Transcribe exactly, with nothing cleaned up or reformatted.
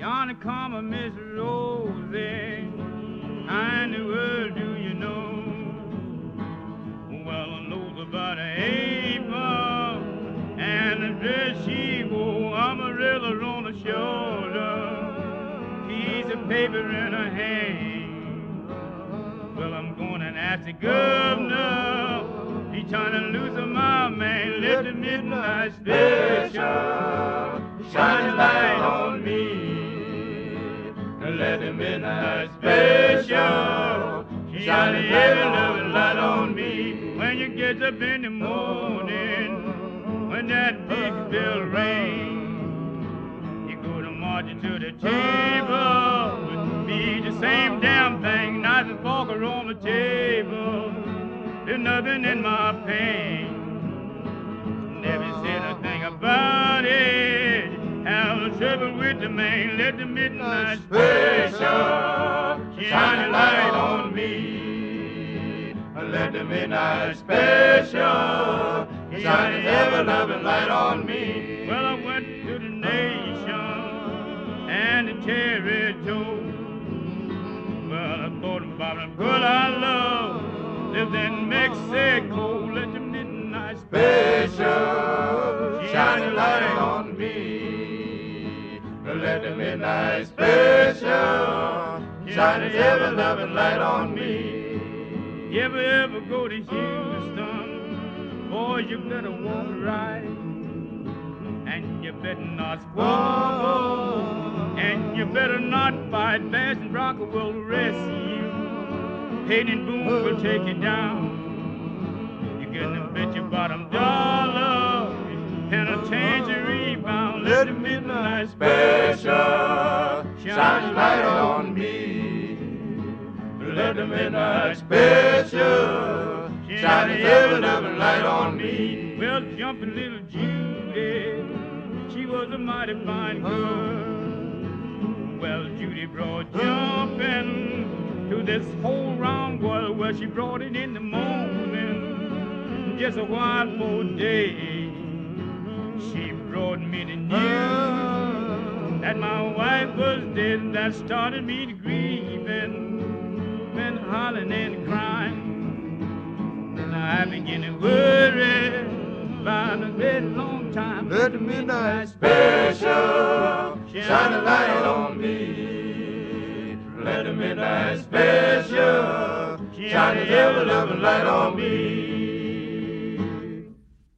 Yonder come a Miss Rosie. How in the world do you know? Well, I knows about an apron and the dress she wore, umbrellas on her shoulder, piece of paper in her hand. Well, I'm going and ask the governor. He's trying to loosen my man. Let the midnight special shine a light on me. Let the midnight special shine a heavy loving light on me. When you get up in the morning, when that big bell rings, you go to march to the table. Be the same damn thing, knife and fork are on the table. There's nothing in my pain. Never said a thing about it. Have a trouble with the man. Let the midnight special shine a light on me. Let the midnight special shine a ever loving light on me. Well, I went to the nation and the territory. Well, I thought about a girl I love lives in Mexico. Let the midnight special shine a light on me. Let the midnight special shine a ever loving light on me. You ever ever go to Houston, boy, you better walk right, and you better not squabble, and you better not fight. Bass and Rocker will rescue you. Hayden Boone will take you down. You get to bet your bottom dollar and a change of rebound. Let the midnight special shine a light on me. Let the midnight special shine a heavy loving light on me. Well, jumping little Judy, she was a mighty fine girl. Well, Judy brought jumping to this whole round world. Well, she brought it in the morning, just a while for day. She brought me the news that my wife was dead. That started me to grieving, been hollering and crying. Now I begin to worry about a very long time. Let the midnight special shine a light on me. Let the midnight special shine a ever loving light on me.